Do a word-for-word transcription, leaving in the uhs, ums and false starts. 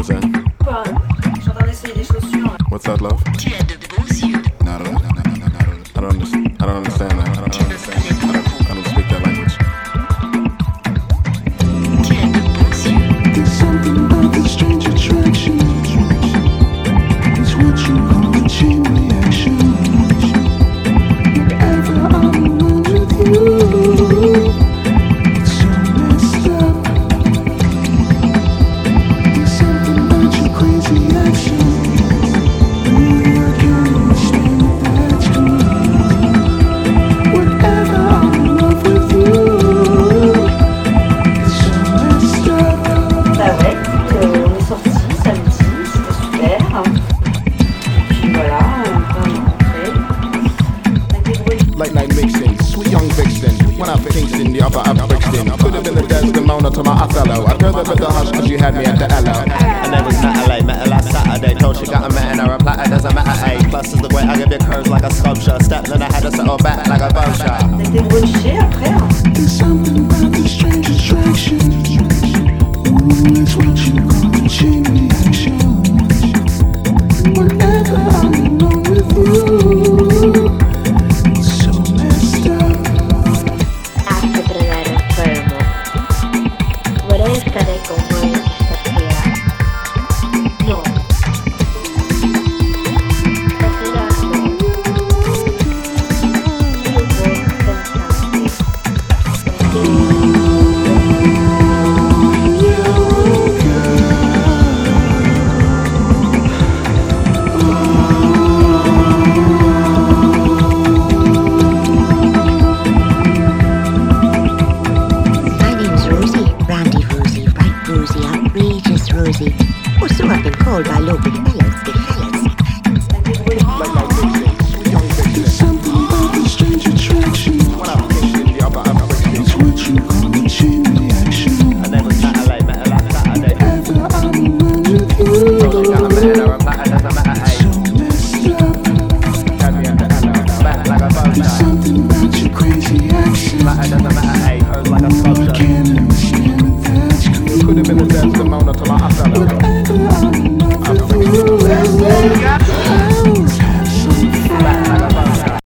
saying? Quoi? Je suis en train d'essayer des chaussures. What's that, love? Tu as de beaux yeux. No, no, no, no, no, no, no. I don't understand. I don't understand that. I don't, I don't understand. I don't, I don't speak that language. Tu as de beaux yeux. There's something about this strange attraction. It's what you call a chain reaction. Whenever I'm around with you, it's so messed up. There's something about your crazy action. Ooh, I can't understand if that's true. Whenever I'm in love with you, it's so messed up. Bah ouais, écoute, euh, on est sortis samedi, c'était super. Puis voilà, on peut rentrer. On a débrouillé. Late night mixing, sweet young vixen. Went out for Kingston, the upper up Brixton. Could have been the Desdemona to my Othello. I heard that the hush cause you had me at the L O. And then was Natalie, met her last Saturday. Told she got a man in her, a platter doesn't matter, A. Plus is the way I give you curves like a sculpture. Stepped and I had to settle back like a vulture. On a débrouillé après. Hein. There's something about this strange attraction. Ooh, it's what you call a chain reaction. Whenever I'm alone with you, it's so messed up. Hazte tragar enfermo. Vorrei stare con voi stasera. No. Stasera no. Io voglio pensarti. My name's Rosie, Randy Rosie, right Rosie, outrageous Rosie. Or so I've been called by local